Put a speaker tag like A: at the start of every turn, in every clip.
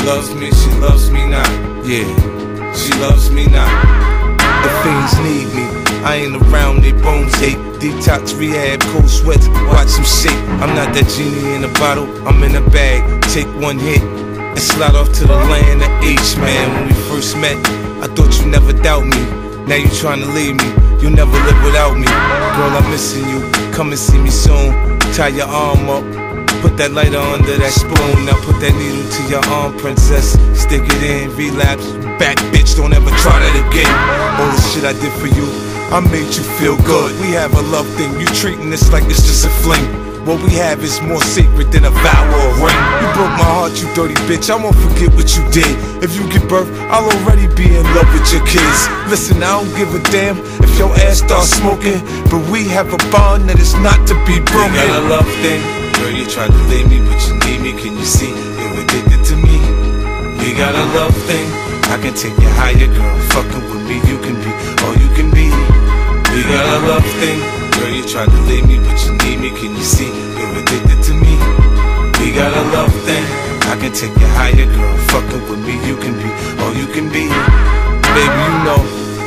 A: she loves me not. Yeah, she loves me not. The fiends need me, I ain't around, they bones ache. Detox, rehab, cold sweats, watch them shake. I'm not that genie in a bottle, I'm in a bag. Take one hit and slide off to the land of H, man. When we first met, I thought you never doubt me. Now you trying to leave me, you'll never live without me. Girl, I'm missing you, come and see me soon. Tie your arm up, put that lighter under that spoon. Now put that needle to your arm, princess. Stick it in, relapse, back bitch, don't ever try that again. All the shit I did for you, I made you feel good. We have a love thing, you treating this like it's just a fling. What we have is more sacred than a vow or a ring. You broke my heart, you dirty bitch, I won't forget what you did. If you give birth, I'll already be in love with your kids. Listen, I don't give a damn if your ass starts smoking, but we have a bond that is not to be broken. We got a love thing. Girl, you tried to leave me, but you need me, can you see? You're addicted to me. We got a love thing. I can take you higher, girl. Fucking with me, you can be all you can be. We got a love thing. Girl, you tried to leave me, but you need me, can you see? You're addicted to me. We got a love thing. I can take you higher, girl. Fucking with me, you can be all you can be. Baby, you know,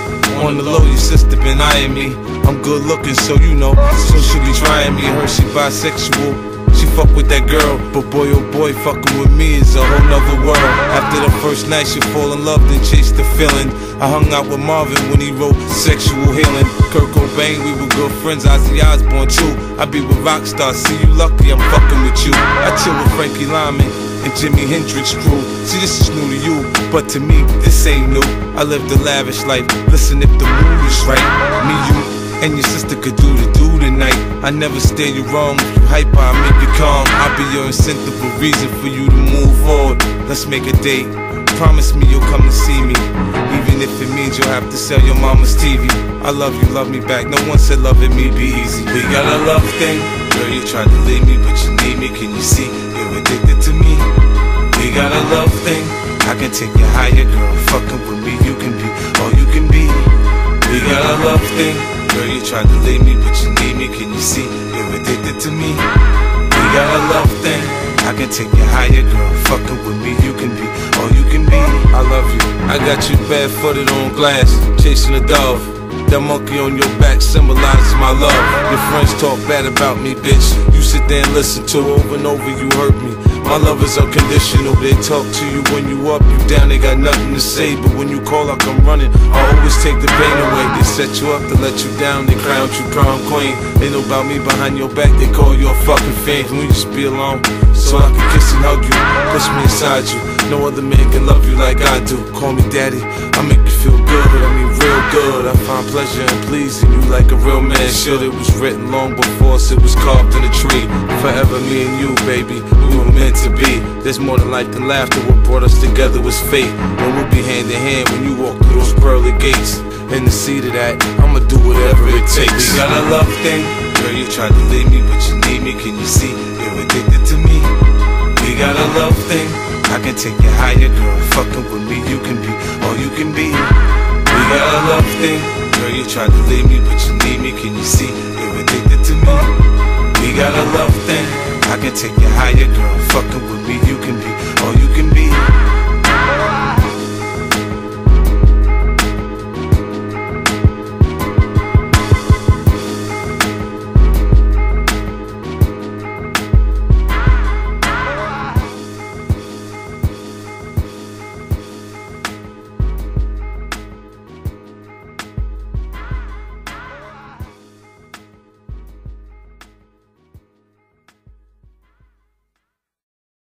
A: on the low, your sister been eyeing me. I'm good looking, so you know, so she be trying me. Her, she bisexual. She fuck with that girl, but boy oh boy, fucking with me is a whole nother world. After the first night, she fall in love, then chase the feeling. I hung out with Marvin when he wrote Sexual Healing. Kurt Cobain, we were good friends, Ozzy Osbourne too. I be with Rockstar, see you lucky, I'm fucking with you. I chill with Frankie Lyman and Jimi Hendrix crew. See, this is new to you, but to me, this ain't new. I live the lavish life, listen if the mood is right. Me, you, and your sister could do tonight. I never steer you wrong. If you hyper, I make you calm. I'll be your incentive, a reason for you to move forward. Let's make a date. Promise me you'll come to see me, even if it means you'll have to sell your mama's TV. I love you, love me back. No one said loving me be easy. We got a love thing. Girl, you tried to leave me, but you need me. Can you see? You're addicted to me. We got a love thing. I can take you higher, girl. Fucking with me, you can be all you can be. We got a love thing. Girl, you tried to leave me, but you need me, can you see? You're addicted to me. We got a love thing. I can take you higher, girl. Fucking with me, you can be all you can be. I love you. I got you barefooted on glass, chasing a dove. That monkey on your back symbolizes my love. Your friends talk bad about me, bitch. You sit there and listen to over and over, you hurt me. My love is unconditional. They talk to you when you up, you down, they got nothing to say. But when you call, I come running. I always take the pain away. They set you up to let you down, they crown you prom queen. They know about me behind your back, they call you a fucking fiend. Can we just be alone, so I can kiss and hug you, push me inside you? No other man can love you like I do. Call me daddy, I make you feel good, I mean real good. I find pleasure in pleasing you like a real man should. It was written long before us, it was carved in a tree. Forever me and you, baby, we were meant to be. There's more than life than laughter, what brought us together was fate. And we'll be hand in hand when you walk through those pearly gates. In the seat of that, I'ma do whatever it takes. We got a love thing. Girl, you tried to leave me, but you need me, can you see? You're addicted to me. We got a love thing. I can take you higher, girl. Fucking with me, you can be all you can be. We got a love thing. Girl, you tried to leave me, but you need me, can you see? You're addicted to me. We got a love thing. I can take you higher, girl. Fucking with me,